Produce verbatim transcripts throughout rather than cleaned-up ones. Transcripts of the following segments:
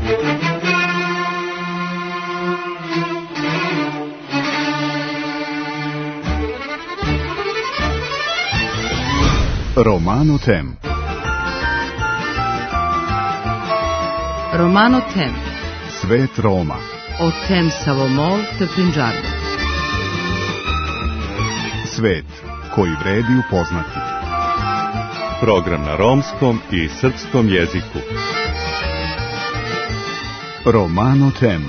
Romano Tem. Romano Tem. Svet Roma. O tem Savomol te Punjabi. Svet koji vredi upoznati. Program na romskom i srpskom jeziku. Romano Tem.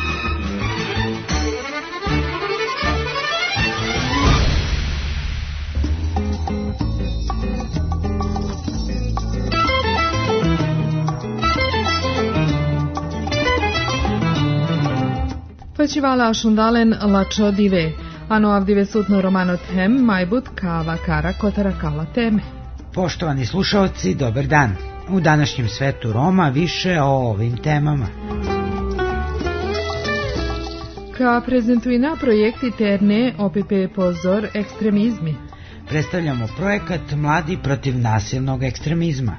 Festivala Shundalen Lacho Dive. Ano avdive sutno Romano Tem, majbut kava kara kotara kala teme. Poštovani slušalci, dobar dan. U današnjem svetu Roma više o ovim temama. Ka prezentuina projekti terne O P P pozor ekstremizmi. Predstavljamo projekat Mladi protiv nasilnog ekstremizma.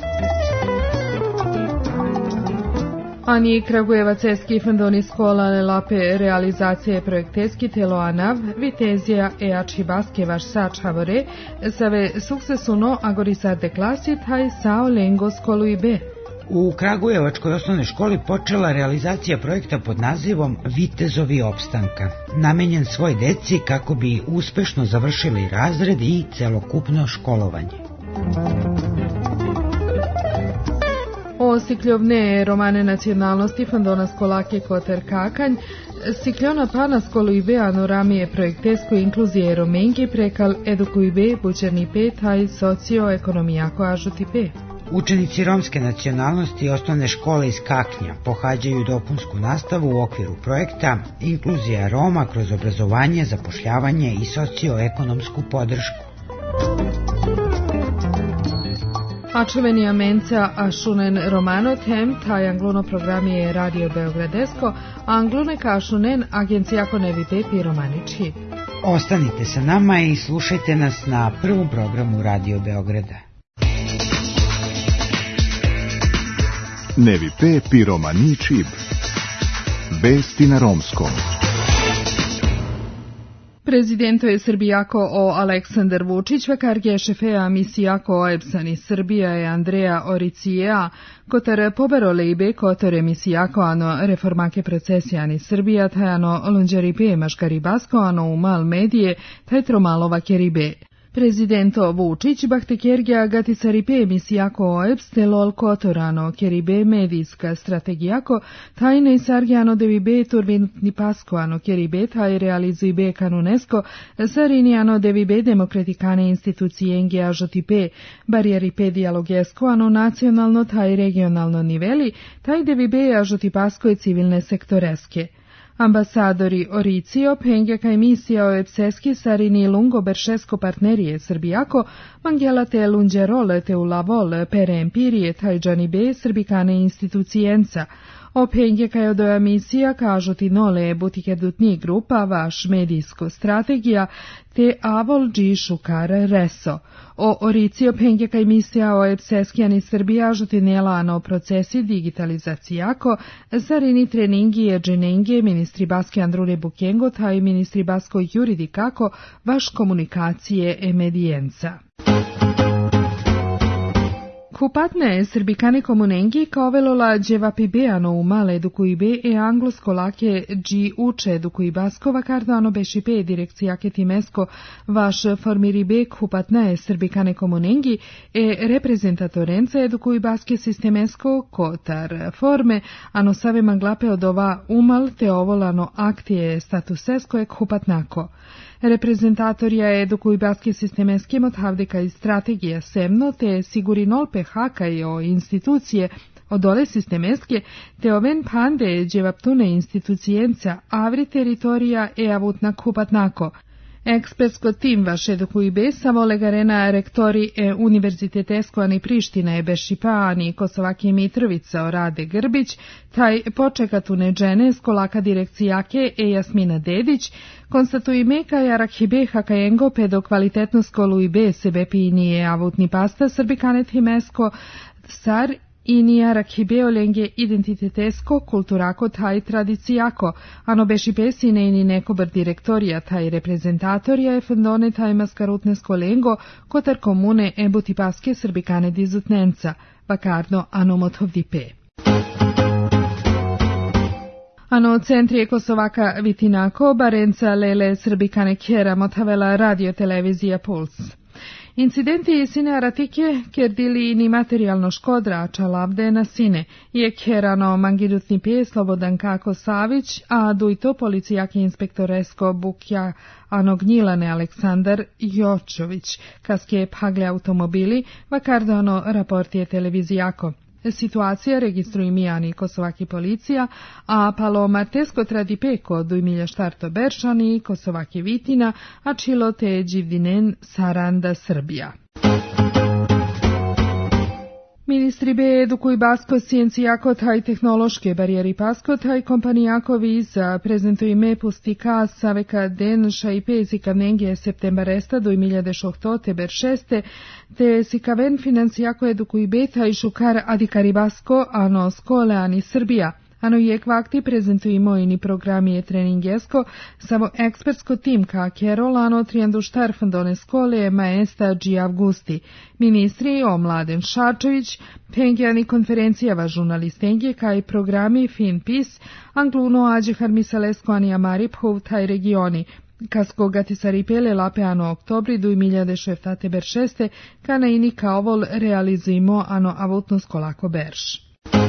Ani Kragujevac-eski fondoni skola lape realizacije projekteski telo ANAV, Vitezija e Ačibaske vaš sač havore, save sukcesuno agorisate klasi taj sao lengo skolu i be. U Kragujevačkoj osnovnoj školi počela realizacija projekta pod nazivom Vitezovi opstanka, namenjen svoj deci kako bi uspešno završili razred i celokupno školovanje. O sikljovne romane nacionalnosti fondona skolake Koter Kakanj, sikljona pana skolu i be anoramije projektesko inkluzije romenki prekal eduku i be bučerni pe taj socioekonomijako ažuti pe. Učenici romske nacionalnosti osnovne škole iz Kaknja pohađaju dopunsku nastavu u okviru projekta Inkluzija Roma kroz obrazovanje, zapošljavanje i socioekonomsku podršku. Ačuveni amenca ašunen Romano Tem, taj angluno program je Radio Beogradesko, a anglune ka ašunen agencijako nevi pepi romaniči. Ostanite sa nama i slušajte nas na prvom programu Radio Beograda. Nevi pepi romaniči. Vesti na romskom. Prezidento je Srbijako o Aleksandar Vučić, vakarge šefea misijako o Epsani Srbija je Andreja Oricija, kotar poberole ibe kotor emisijako ano reformake procesijani Srbija, taj ano lunđaribe maškaribasko ano umal medije, taj tromalova keribe. Prezidento Vučić bahte kergja gati saripe emisijako o Eps telol kotorano keribe medijska strategijako tajne sargjano devibe turbinutni pasko ano keribe taj realizujbe kanunesko sarinjano devibe demokratikane institucije nge ažotipe barijeripe dijalogesko ano nacionalno taj regionalno niveli taj devibe ažotipasko i civilne sektoreske. Ambasadori Oricio, Pengjaka emisija o Epseski sarini lungo beršesko partnerije Srbijako, Mangela te lunđerole te ulavol pere empirije tajđani be srbikane institucijenca. O Pengjaka je do emisija kažu ti nole butike dutni grupa vaš medijsko strategija te avol džišu kar reso. O Oricio Pengjaka emisija o Epseskijani Srbija žuti nelano procesi digitalizacijako, sarini treningi je dženenge ministri baske Andrune Bukengo taj ministri basko juridikako vaš komunikacije e medijenca. Kupatne srbikane komunengi kaovelola dževapibeano u male edukuibe e anglo-skolake dži uče edukuibaskova kardano bešipe direkcijake timesko vaš formiribe kupatne srbikane komunengi e reprezentatorence edukuibaske sistemesko kotar forme ano save manglape od ova umal te ovolano aktije statusesko e kupatnako. Reprezentatorija edukuibaske sistemeske mothavdeka i strategija semno te sigurinol pehaka i o institucije odole sistemeske te oven pande dževaptune institucijenca avri teritorija e avutna kupatnako. Ekspertsko tim vaš edukuibe savolegarena rektori e univerzitetesko ani Priština e Bešipa ani Kosovake Mitrovica o Rade Grbić, taj počekatune džene skolaka direkcijake e Jasmina Dedić, konstatuime ka jarakhibe hakajengo pedo kvalitetno skolu ibe sebe pinije avutni pasta srbikane timesko sar Iniara Kibeolenge identitetesko kulturako taj tradicijako, ano beši pesine ini nekobar direktorija taj reprezentatorija e fondone taj maskarutnesko lengo kotar komune ebuti paske srbikane dizutnenca, vakarno ano motovdipe. Ano centri Kosovaka Vitinako, barenca lele srbikane kjera motavela radio televizija Puls. Incidenti sine aratike kerdili ni materijalno škodra čalavde na sine, je kjerano mangidutni pe Slobodan Kako Savić, a dujto policijaki inspektoresko bukja ano gnjilane Aleksandar Jočović, kaske pagle automobili, vakardono raportije televizijako. Situacija registruje mijani Kosovaki policija, a palo martesko tradipeko duj milja štarto Beršani, Kosovaki Vitina, a čilo te dživdinen Saranda Srbija. Ministri be edukuj basko sciencijako taj tehnološke barijeri pasko taj kompanijako viza prezentuj me pustika saveka den šaipe sikavnenge septembaresta do imiljade šohtote beršeste te sikaven financijako edukuj beta i šukar adikari basko ano skole ani Srbija. Ano je kvakti prezentujemo ini programi e treningesko, samo ekspertsko tim ka Kerolano trijanduštar fondone skole maesta G. Avgusti. Ministri o Mladen Šačović, pengijani konferencijava žurnalistengije kaj programi Finpis, angluno ađe harmisalesko ani amari pov taj regioni. Kasko gatisaripele lape ano oktobri du miljade šeftate beršeste, kana ini kaovol realizujemo ano avutno skolako berš.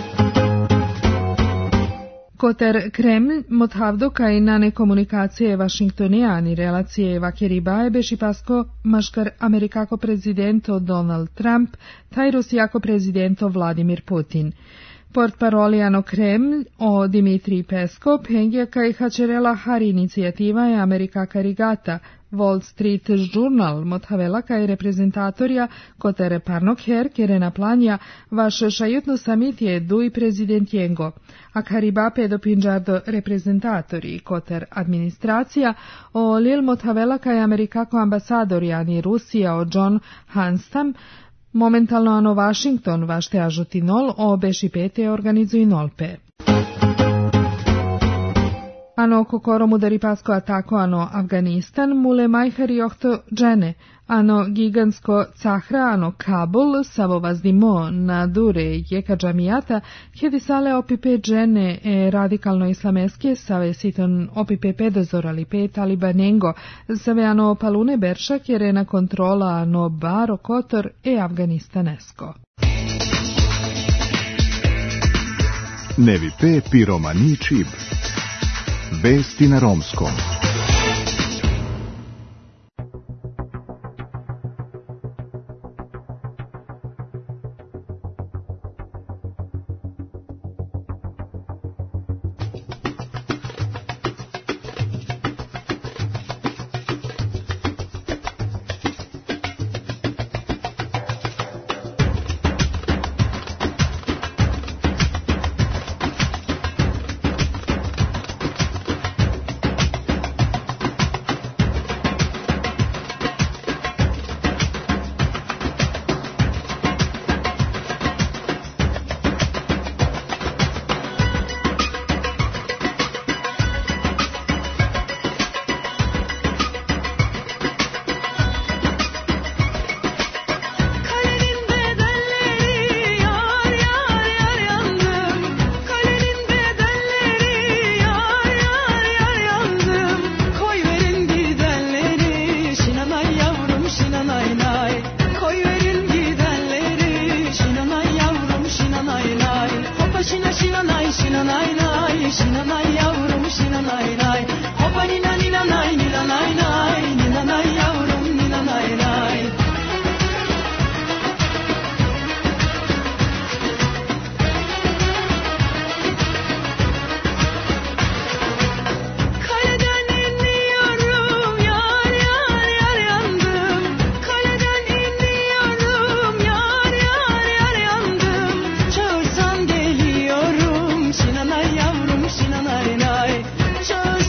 Koter Kreml, mothavdo kaj nane komunikacije Vašingtonijani relacije vakeribaje beši pasko maškar Amerikako prezidento Donald Trump, taj Rusijako prezidento Vladimir Putin. Portparolijano Kreml o Dimitrij Peskov, pengija kaj hačerela hari inicijativa je Amerikaka rigata, Wall Street Journal mothavela kaj reprezentatorja kotere parnog her kerena planja vaš šajutno samit je duj prezident Jengo, a kariba pedopinđardo reprezentatori koter administracija o lil mothavela kaj Amerikako ambasadorjani Rusija o John Hanstam, momentalno ano Washington vašte ažuti nol o beši pete organizuj nolpe. Ano kokoro mudari pasko atako ano Afganistan mule majhari ohto džene, ano gigansko cahra ano Kabul savo vazdimo na dure jeka džamijata, kjedi sale opipe džene e radikalno islameske save siton opipe pedozorali pe talibanengo, save ano palune berša kjerena kontrola ano baro kotor e Afganistanesko. Nevi pe piromani čib. Vesti na romskom. Çağırsan geliyorum, şinanay yavrum şinanay nay. Çağırsan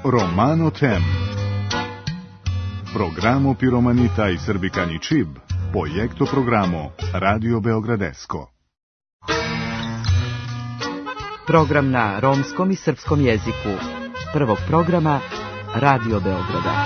Romano Tem. Programo Piromanita i Srbikani Čib, projekto programo Radio Beogradesko. Program na romskom i srpskom jeziku. Prvog programa Radio Beograda.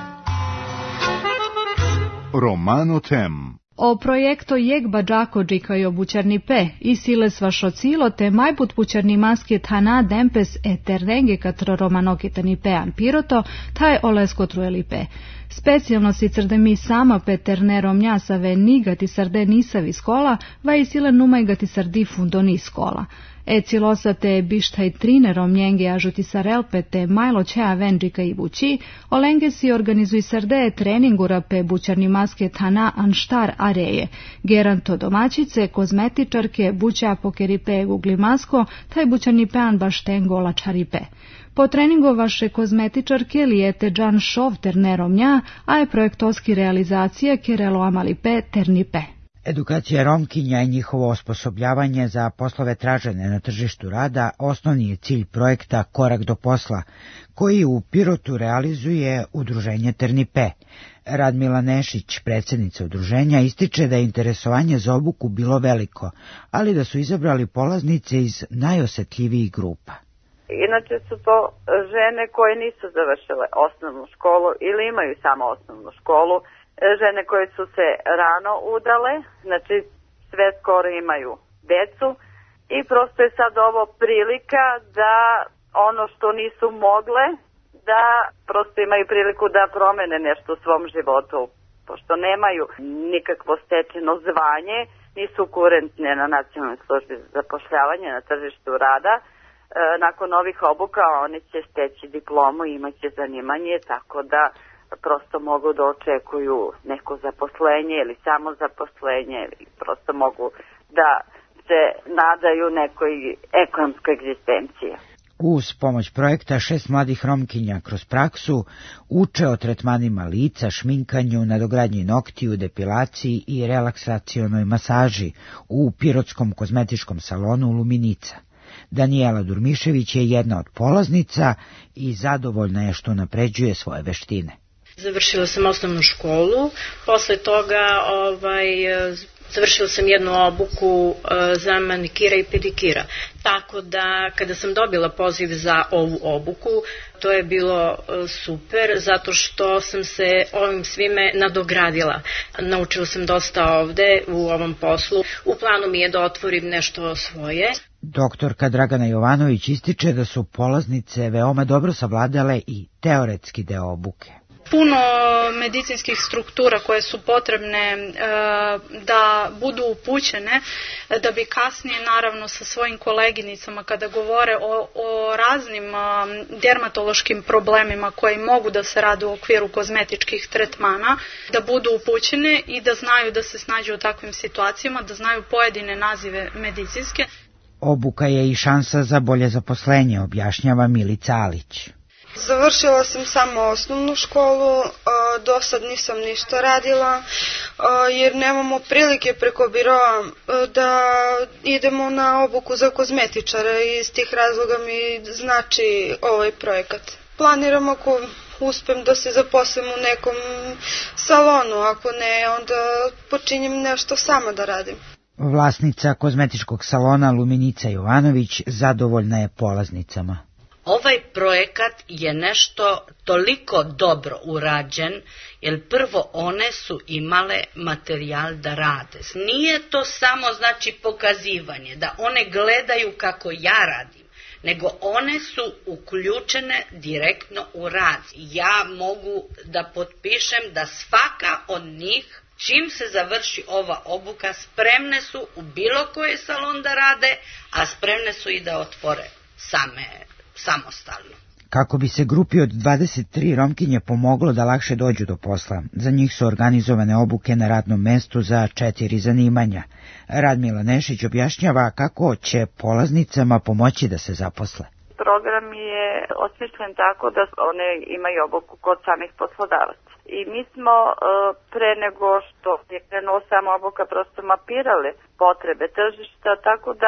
Romano Tem. O projekto Jegba Đakodžika i obućarni pe i sile svašocilo te majput pućarni maske tana dempes eternenge katro romanokitani pean piroto, taj olesko trueli pe. Specijalno si crde mi sama peterne romnjasave nigati sarde nisavi skola, va i sile numajgati sardi fundoni skola. E cilosa te bištaj trine romnjenge ažuti sarelpe te majlo čea venđika i bući, olenge si organizuj sarde treningura pe bućarni maske tana anštar areje, geranto domaćice, kozmetičarke, buća pokeri pe gugli masko, taj bućarni pean baš tengo lačari pe. Po treningu vaše kozmetičarke lijete džan šov terne romnja, a je projektovski realizacije kerelo amali pe terni pe. Edukacija Romkinja i njihovo osposobljavanje za poslove tražene na tržištu rada osnovni je cilj projekta Korak do posla, koji u Pirotu realizuje udruženje Ternipe. Radmila Nešić, predsjednica udruženja, ističe da je interesovanje za obuku bilo veliko, ali da su izabrali polaznice iz najosetljivijih grupa. Inače su to žene koje nisu završile osnovnu školu ili imaju samo osnovnu školu, žene koje su se rano udale, znači sve skoro imaju decu i prosto je sad ovo prilika da ono što nisu mogle, da prosto imaju priliku da promene nešto u svom životu, pošto nemaju nikakvo stečeno zvanje, nisu kurentne na nacionalnoj službi za zapošljavanje na tržištu rada. E, nakon ovih obuka oni će steći diplomu i imaće zanimanje, tako da prosto mogu da očekuju neko zaposlenje ili samo zaposlenje, ili prosto mogu da se nadaju nekoj ekonomskoj egzistenciji. Uz pomoć projekta šest mladih Romkinja kroz praksu uče o tretmanima lica, šminkanju, nadogradnji noktiju, depilaciji i relaksacionoj masaži u Pirotskom kozmetičkom salonu Luminica. Danijela Durmišević je jedna od polaznica i zadovoljna je što napređuje svoje veštine. Završila sam osnovnu školu, posle toga ovaj, završila sam jednu obuku za manikira i pedikira. Tako da kada sam dobila poziv za ovu obuku, to je bilo super, zato što sam se ovim svime nadogradila. Naučila sam dosta ovde u ovom poslu. U planu mi je da otvorim nešto svoje. Doktorka Dragana Jovanović ističe da su polaznice veoma dobro savladale i teoretski deo obuke. Puno medicinskih struktura koje su potrebne e, da budu upućene, da bi kasnije naravno sa svojim koleginicama kada govore o, o raznim e, dermatološkim problemima koji mogu da se rade u okviru kozmetičkih tretmana, da budu upućene i da znaju da se snađu u takvim situacijama, da znaju pojedine nazive medicinske. Obuka je i šansa za bolje zaposlenje, objašnjava Milica Alić. Završila sam samo osnovnu školu, do sad nisam ništa radila, jer nemamo prilike preko biroa da idemo na obuku za kozmetičara i iz tih razloga mi znači ovaj projekat. Planiram ako uspem da se zaposlim u nekom salonu, ako ne onda počinjem nešto sama da radim. Vlasnica kozmetičkog salona Luminica Jovanović zadovoljna je polaznicama. Ovaj projekat je nešto toliko dobro urađen, jer prvo one su imale materijal da rade. Nije to samo znači pokazivanje, da one gledaju kako ja radim, nego one su uključene direktno u rad. Ja mogu da potpišem da svaka od njih, čim se završi ova obuka, spremne su u bilo koji salon da rade, a spremne su i da otvore same samostalno. Kako bi se grupi od dvadeset tri Romkinje pomoglo da lakše dođu do posla, za njih su organizovane obuke na radnom mestu za četiri zanimanja. Radmila Nešić objašnjava kako će polaznicama pomoći da se zaposle. Program je osmišljen tako da one imaju obuku kod samih poslodavaca. I mi smo pre nego što je krenuo sama obuka prosto mapirali potrebe tržišta, tako da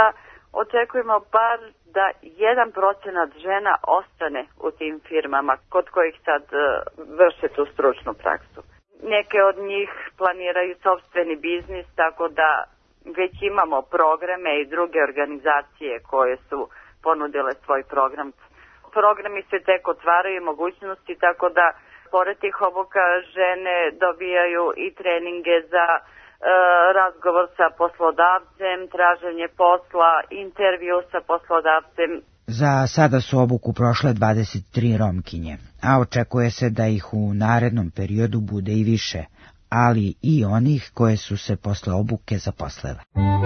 očekujemo bar da jedan procenat žena ostane u tim firmama kod kojih sad uh, vrše tu stručnu praksu. Neke od njih planiraju sopstveni biznis, tako da već imamo programe i druge organizacije koje su ponudile svoj program. Programi se tek otvaraju mogućnosti, tako da pored tih obuka žene dobijaju i treninge za e, razgovor sa poslodavcem, traženje posla, intervju sa poslodavcem. Za sada su obuku prošle dvadeset tri Romkinje, a očekuje se da ih u narednom periodu bude i više, ali i onih koje su se posle obuke zaposlele.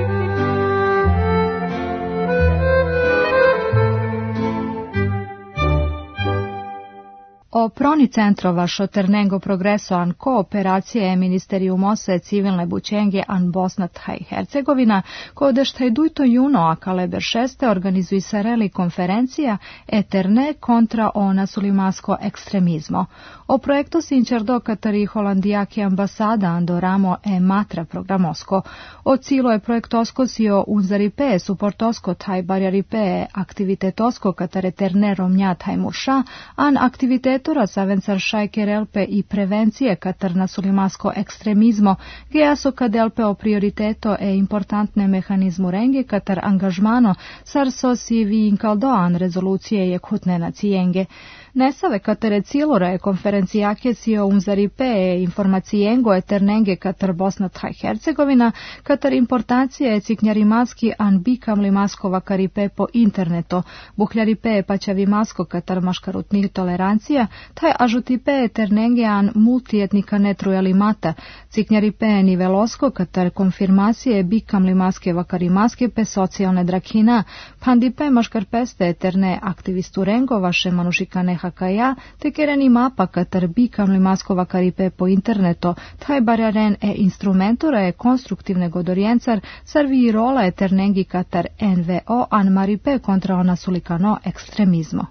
O proni centrova što Ternengo progreso an kooperacije je Ministerium ose civilne bućenge an Bosna i Hercegovina, kode štaj dujto juno a kaleber šeste organizuj se reli konferencija Eterne kontra o nasulimasko ekstremizmo. O projektu sinčerdo katari holandijaki ambasada andoramo e matra programosko. O cilo je projektosko sio unzaripe suportosko taj barjaripe aktivitetosko katare Terne romnja taj muša an aktivitet Savencar šajker elpe i prevencije katar nasulimasko ekstremizmo, geaso kad elpe o prioriteto e importantne mehanizmu renge katar angažmano sar sosi vi inkaldoan rezolucije je kutne nacijenge. Nesave katere cilora je konferencijake sio unzaripe e informacijengo eternenge katar Bosna i Hercegovina, katar importancije je ciknjarimaski an bikam limaskova karipe po interneto, buhljaripe paćavimasko katar maškarutnih tolerancija, taj ažutipe eternenge an multietnika netrujalimata, ciknjaripe nivelosko katar konfirmacije bikam limaske vakarimaske pe socijalne drakina, pandipe maškarpeste eterne aktivistu rengo vaše manušikane hakaja, te kereni mapa katar bikam limaskova karipe po interneto, taj barjaren e instrumentura je konstruktivne godorijencar, sarvi i rola eternengi katar en ve o an maripe kontra ona sulikano ekstremizmo.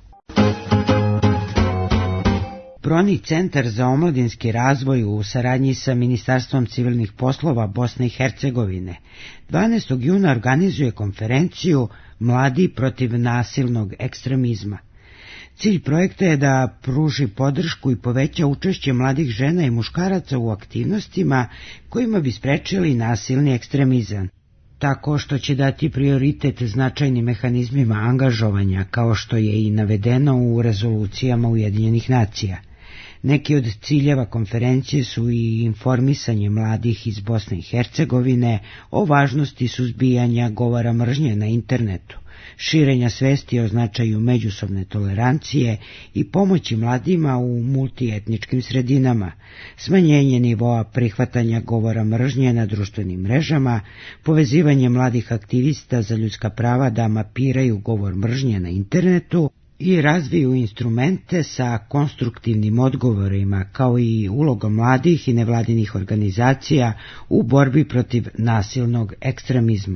Proni centar za omladinski razvoj u saradnji sa Ministarstvom civilnih poslova Bosne i Hercegovine dvanaestog juna organizuje konferenciju Mladi protiv nasilnog ekstremizma. Cilj projekta je da pruži podršku i poveća učešće mladih žena i muškaraca u aktivnostima kojima bi sprečili nasilni ekstremizam, tako što će dati prioritet značajnim mehanizmima angažovanja, kao što je i navedeno u rezolucijama Ujedinjenih nacija. Neki od ciljeva konferencije su i informisanje mladih iz Bosne i Hercegovine o važnosti suzbijanja govora mržnje na internetu, širenja svesti o značaju međusobne tolerancije i pomoći mladima u multietničkim sredinama, smanjenje nivoa prihvatanja govora mržnje na društvenim mrežama, povezivanje mladih aktivista za ljudska prava da mapiraju govor mržnje na internetu i razviju instrumente sa konstruktivnim odgovorima, kao i ulogom mladih i nevladinih organizacija u borbi protiv nasilnog ekstremizma.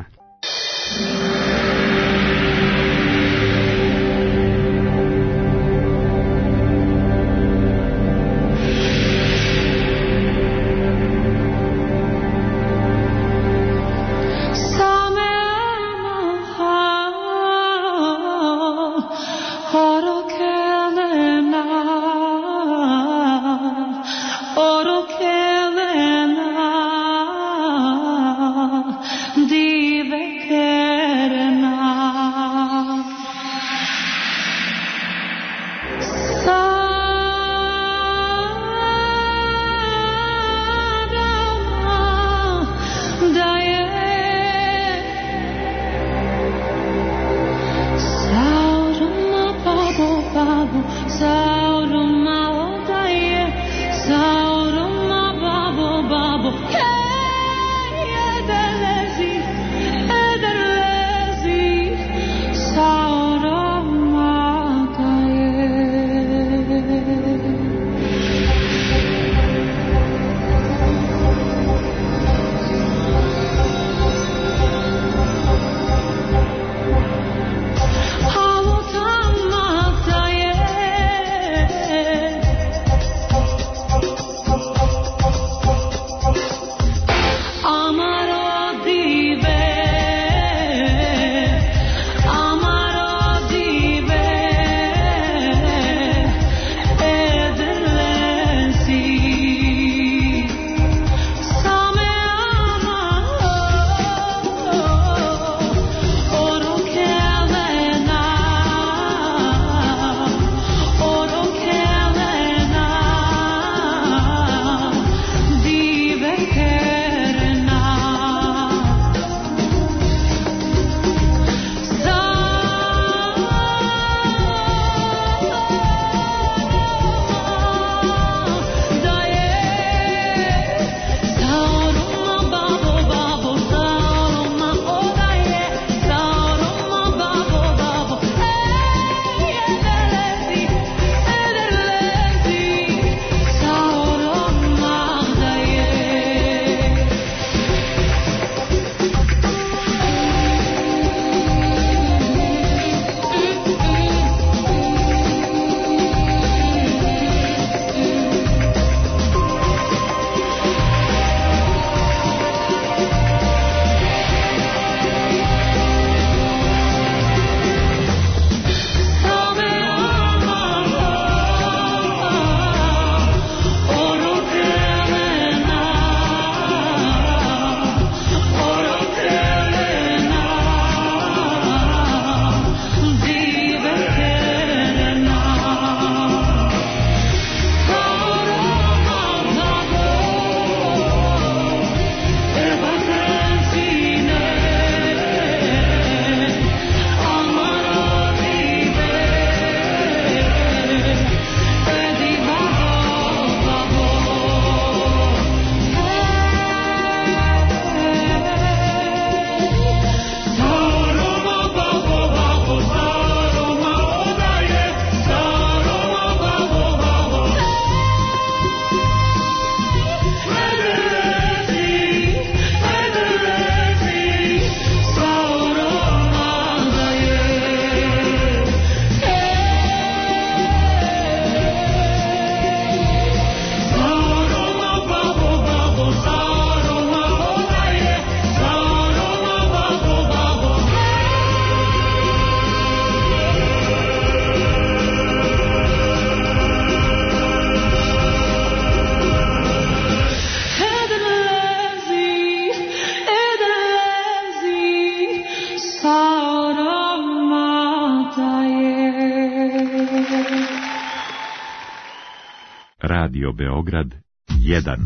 Dive kere Radio Beograd jedan.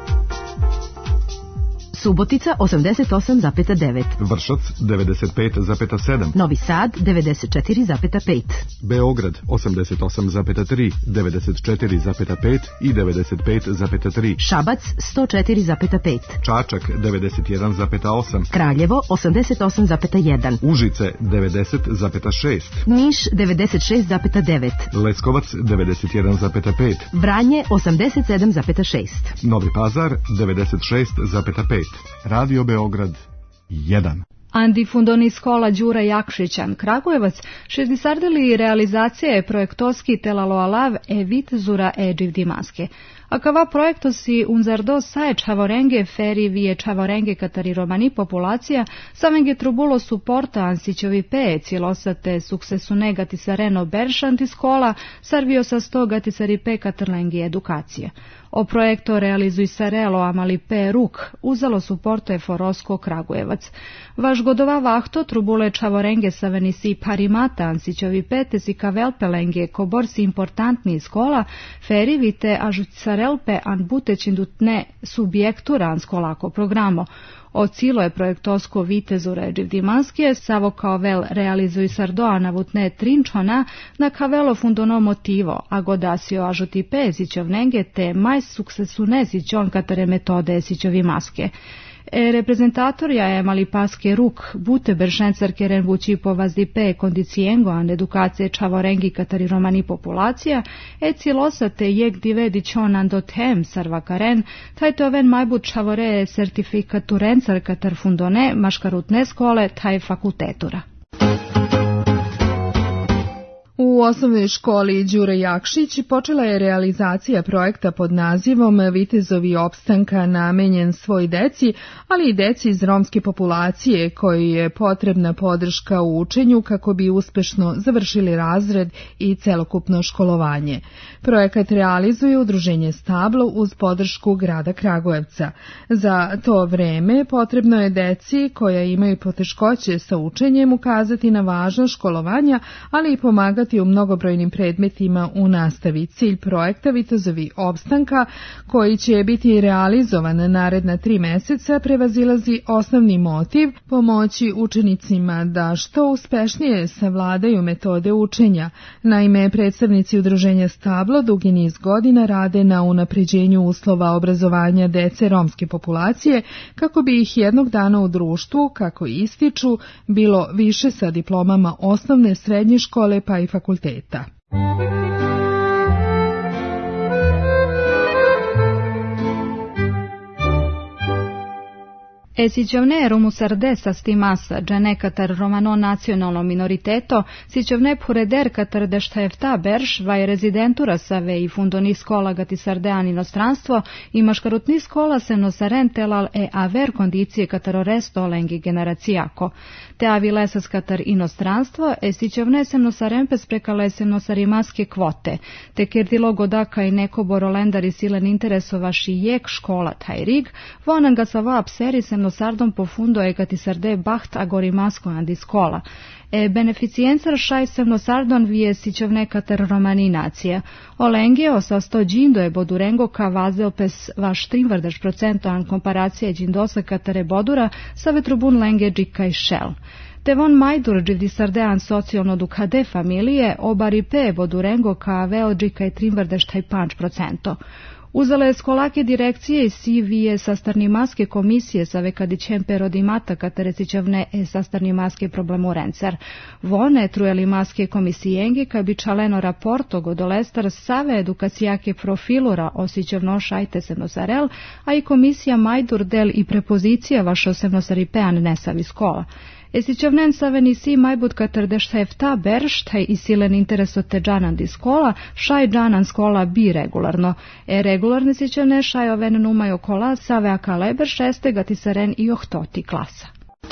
Subotica osamdeset osam zarez devet. Vršac devedeset pet zarez sedam. Novi Sad devedeset četiri zarez pet. Beograd osamdeset osam zarez tri, devedeset četiri zarez pet i devedeset pet zarez tri. Šabac sto četiri zarez pet. Čačak devedeset jedan zarez osam. Kraljevo osamdeset osam zarez jedan. Užice devedeset zarez šest. Niš devedeset šest zarez devet. Leskovac devedeset jedan zarez pet. Vranje osamdeset sedam zarez šest. Novi Pazar devedeset šest zarez pet. Radio Beograd jedan. Andi Fundoniskola Đura Jakšićan, Kragujevac, šesdisardili realizacije projektoski telalo alav e vitezura e dživdimaske. A kava projektosi unzardo sae čavorenge feri vije čavorenge katari romani populacija, savenge trubulo suporta ansićovi pe, cilosate suksesu negati sareno beršanti skola, sarvio sa sto gati sari pe katarlengi edukacije. O projekto realizuj sarelo amali pe ruk, uzalo suporto je Forosko Kragujevac. Vaš godova vahto trubule čavorenge saveni si parimata ansićovi pete si kavelpelenge kobor si importantni skola, feri vite ažuć sarelpe an butećindutne subjektura an skolako programo. O cilo je projektosko vitezu ređivdimanskije, savo kao vel realizuj sardoa navutne trinčona na kavelo fundono motivo, a godasio ažuti pe sićovnenge te maj suksesu ne sićon katare metode sićovi maske. E reprezentatorja je mali paske ruk, bute beršencar keren vući po vazdipe kondicijengo an edukacije čavorengi katari romani populacija, e cilosate jek divedi čonan do tem sarva karen, taj to ven majbut čavore sertifikaturencar katar fundone, maškarutne skole, taj fakultetura. U osnovnoj školi Đure Jakšić počela je realizacija projekta pod nazivom Vitezovi opstanka namenjen svoj deci, ali i deci iz romske populacije koji je potrebna podrška u učenju kako bi uspešno završili razred i celokupno školovanje. Projekat realizuje udruženje Stablo uz podršku grada Kragujevca. Za to vreme potrebno je deci koja imaju poteškoće sa učenjem ukazati na važnost školovanja, ali i pomagati u mnogobrojnim predmetima u nastavi. Cilj projekta Vitezovi opstanka, koji će biti realizovan naredna tri meseca, prevazilazi osnovni motiv pomoći učenicima da što uspešnije savladaju metode učenja. Naime, predstavnici udruženja Stablo dugi niz godina rade na unapređenju uslova obrazovanja dece romske populacije kako bi ih jednog dana u društvu, kako ističu, bilo više sa diplomama osnovne, srednje škole pa i fakulteta. E sićovne rumusarde sa stimasa, džene katar romano nacionalno minoriteto, sićovne pureder katar deštefta berš, vaj rezidentura save i fundoni skola gati sardean inostranstvo, i maškarutni skola se nosaren telal e aver kondicije katar oresto lengi generacijako. Te avi lesas katar inostranstvo, e sićovne se nosaren pes prekale se nosarimaske kvote, te kirdilo godaka i neko borolendari silen interesovaši jek škola taj rig, vonan ga sava apseri se sardom po fundo e gati sarde baht agorimasko andiskola. E beneficijencar šaj sevno sardon vije sićovne katar romani nacija. Olengio sa sto džindo je bodurengo ka vazel pes vaš trimvrdaš procento an komparacije džindosa katare bodura sa vetrubun lenge džika i šel. Te von majdur dživdi sardean socijalno dukade familije obari pe bodurengo ka veo džika i trimvrdaš taj panč procento. Uzale skolake direkcije i sivije sastarnimaske komisije sa vekadićem perodimata kataresićevne e sastarnimaske problemurencar. Vone trujeli maske komisijengi ka bi čaleno raporto godolestar save edukacijake profilura osićevno šajte semnosarel, a i komisija majdur del i prepozicija vašo semnosaripean nesavi skola. Esićovnen saveni si majbut katar deštefta berš, taj i silen intereso te džanan di skola, šaj džanan skola bi regularno. E regularne sićovne šaj oven numajo kola save akaleber šeste gati saren i ohtoti klasa.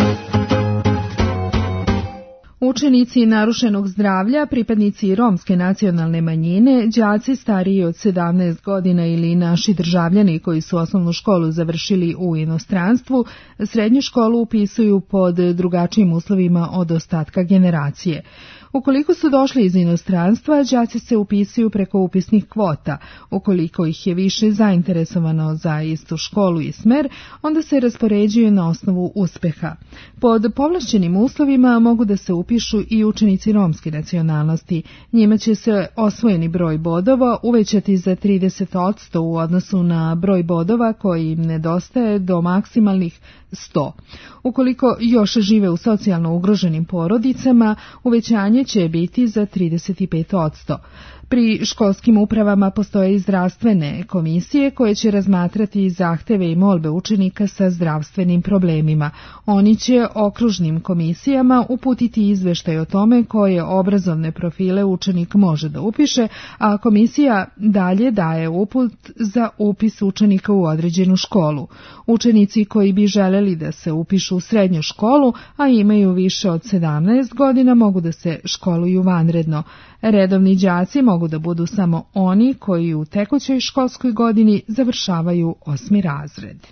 Učenici narušenog zdravlja, pripadnici romske nacionalne manjine, đaci stariji od sedamnaest godina ili naši državljani koji su osnovnu školu završili u inostranstvu, srednju školu upisuju pod drugačijim uslovima od ostatka generacije. Ukoliko su došli iz inostranstva, đaci se upisuju preko upisnih kvota. Ukoliko ih je više zainteresovano za istu školu i smer, onda se raspoređuju na osnovu uspeha. Pod povlašćenim uslovima mogu da se upišu i učenici romske nacionalnosti. Njima će se osvojeni broj bodova uvećati za trideset posto u odnosu na broj bodova koji im nedostaje do maksimalnih sto. Ukoliko još žive u socijalno ugroženim porodicama, uvećanje će biti za trideset pet posto. Pri školskim upravama postoje i zdravstvene komisije koje će razmatrati zahteve i molbe učenika sa zdravstvenim problemima. Oni će okružnim komisijama uputiti izveštaj o tome koje obrazovne profile učenik može da upiše, a komisija dalje daje uput za upis učenika u određenu školu. Učenici koji bi želeli da se upišu u srednju školu, a imaju više od sedamnaest godina, mogu da se školuju vanredno. Redovni đaci mogu da budu samo oni koji u tekućoj školskoj godini završavaju osmi razred.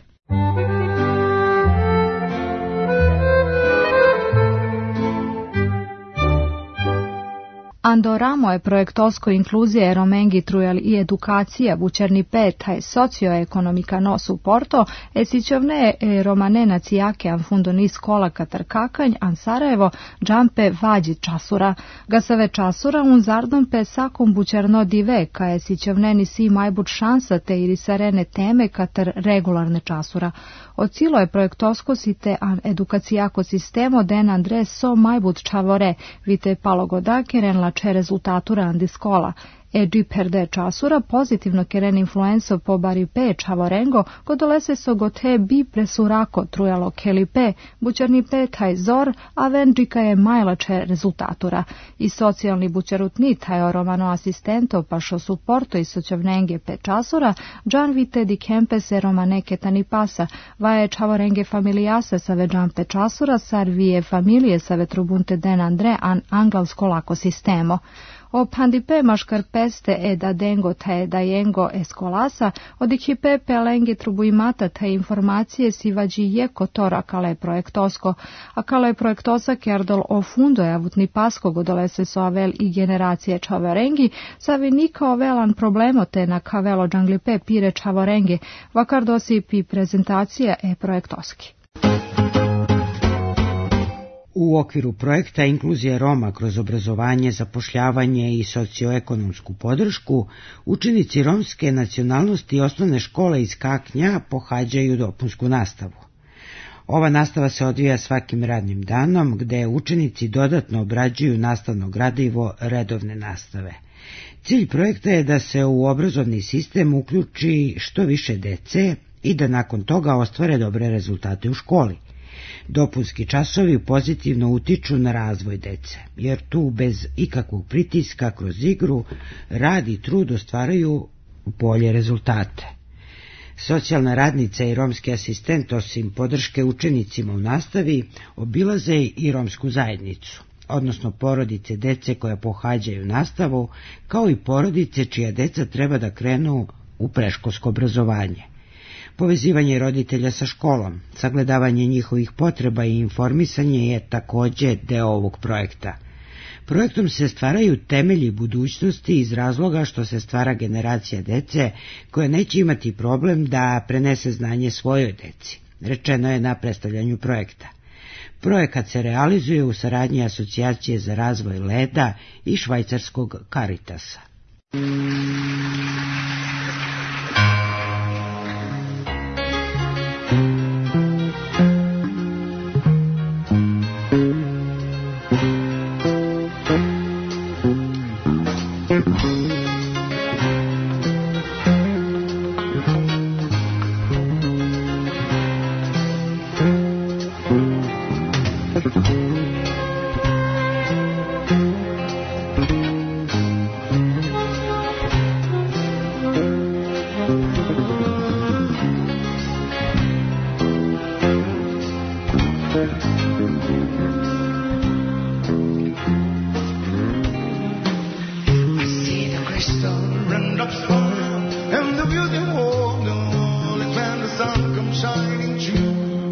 Andoramo je projektosko inkluzije romengi trujal i edukacija vučerni petaj socioekonomika no suporto e sićovne e romane nacijake an fundoni skola katar kakanj an Sarajevo džampe vađi časura. Gasave časura un zardon pe sakom bučerno dive ka e sićovneni si majbut šansa te ili sarene teme katar regularne časura. Ocilo je projektosko site an edukacijako sistemo den Andres so majbut čavore vite palogoda keren la če rezultatura andi skola. E gi perde časura pozitivno keren influenso po bari pe čavorengo godolese so gote bi presurako trujalo keli pe, bučerni pe taj zor, a ven džika je majlače rezultatura. I socijalni bučerutni taj romano asistento pašo suporto i soćevnenge pe časura, džan vite di kempese romaneke tani pasa, vaje čavorenge familijase save džan pe časura, sar vije familije save trubunte den Andre an angalsko lako sistemo. O pandipe maškar peste e da dengo te da jengo eskolasa, od ikipe pelenge trubuimata te informacije si vađi je kotora kale projektosko, a kale projektosa kerdol o fundo je avutni pasko godolese so avel i generacije čavorengi, savi nika ovelan problemo te na kavelo džanglipe pire čavorengi, vakar dosi pi prezentacija e projektoski. U okviru projekta Inkluzija Roma kroz obrazovanje, zapošljavanje i socioekonomsku podršku, učenici romske nacionalnosti osnovne škole iz Kaknja pohađaju dopunsku nastavu. Ova nastava se odvija svakim radnim danom, gde učenici dodatno obrađuju nastavno gradivo redovne nastave. Cilj projekta je da se u obrazovni sistem uključi što više dece i da nakon toga ostvare dobre rezultate u školi. Dopunski časovi pozitivno utiču na razvoj dece, jer tu bez ikakvog pritiska kroz igru, rad i trud ostvaraju bolje rezultate. Socijalna radnica i romski asistent, osim podrške učenicima u nastavi, obilaze i romsku zajednicu, odnosno porodice dece koja pohađaju nastavu, kao i porodice čija deca treba da krenu u predškolsko obrazovanje. Povezivanje roditelja sa školom, sagledavanje njihovih potreba i informisanje je takođe deo ovog projekta. Projektom se stvaraju temelji budućnosti iz razloga što se stvara generacija dece koja neće imati problem da prenese znanje svojoj deci, rečeno je na predstavljanju projekta. Projekat se realizuje u saradnji Asocijacije za razvoj Leda i švajcarskog Caritasa.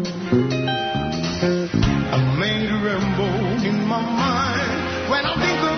I made a rainbow in my mind when I think of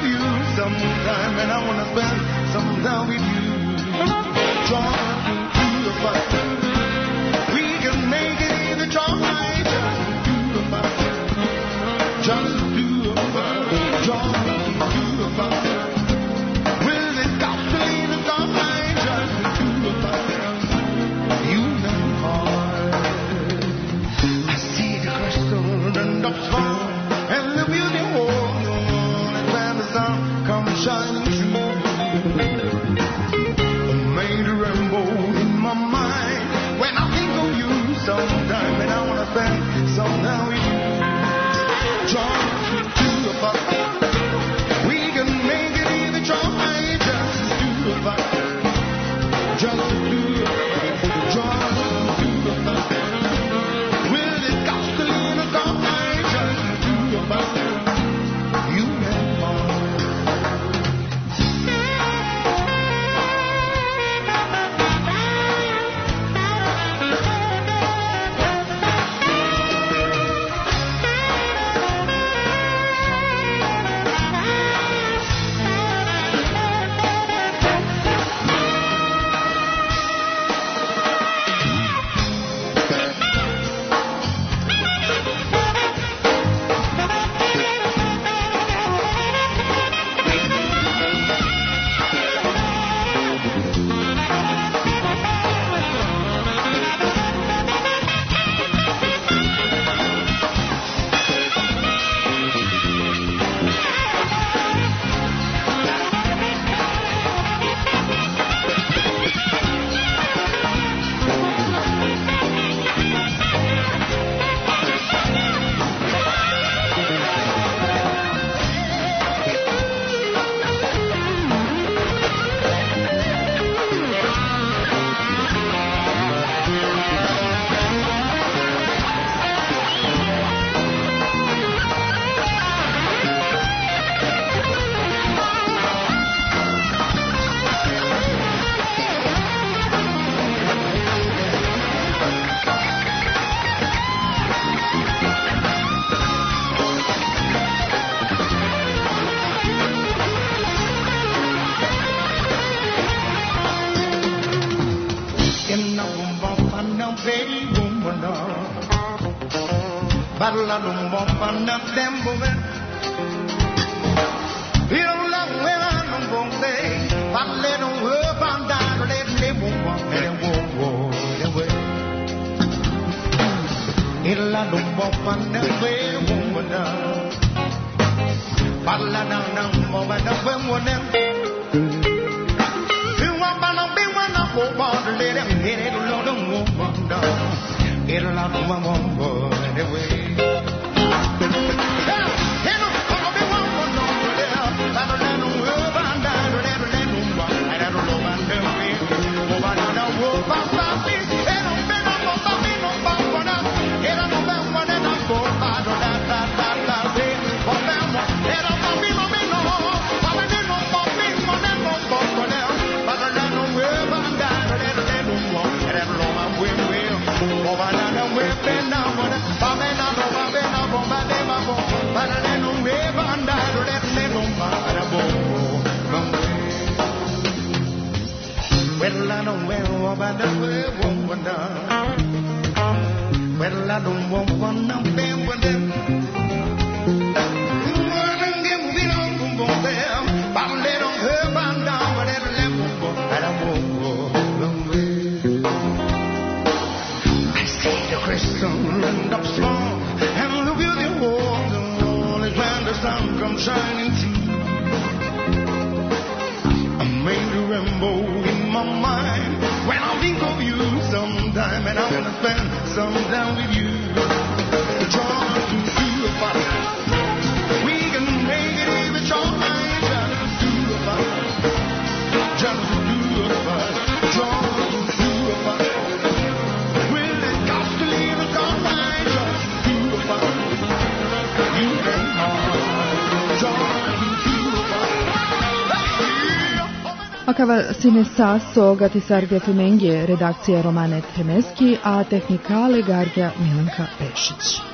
Balla no bomba na tembo ven. Ilo la wea no bombe. Balle no banda le le bomba le wo le we. Illa no bomba na we bomba na. Balla na na bomba na we wo na. You want balla be one na bomba le le le lo no bomba. Illa no bomba le we. Well, I don't know about the way woman down. Well, I don't want one of them with them. I see the crystal end up strong, and the beauty walk the wall is when the sun comes shining through. I made a rainbow in my mind when I think of you sometime, and I wanna spend some time with you. Try to do a fight. We can make it even short night. Just to do a fight. Just to do a fight. Try to do a fight. Will it cost to leave a short night? Just to do a fight. You can hide. Try to do a fight. Akava sine sasso gatisarge Femengije, redakcija Romane Tremeski, a tehnikale Gargija Milanka Pešić.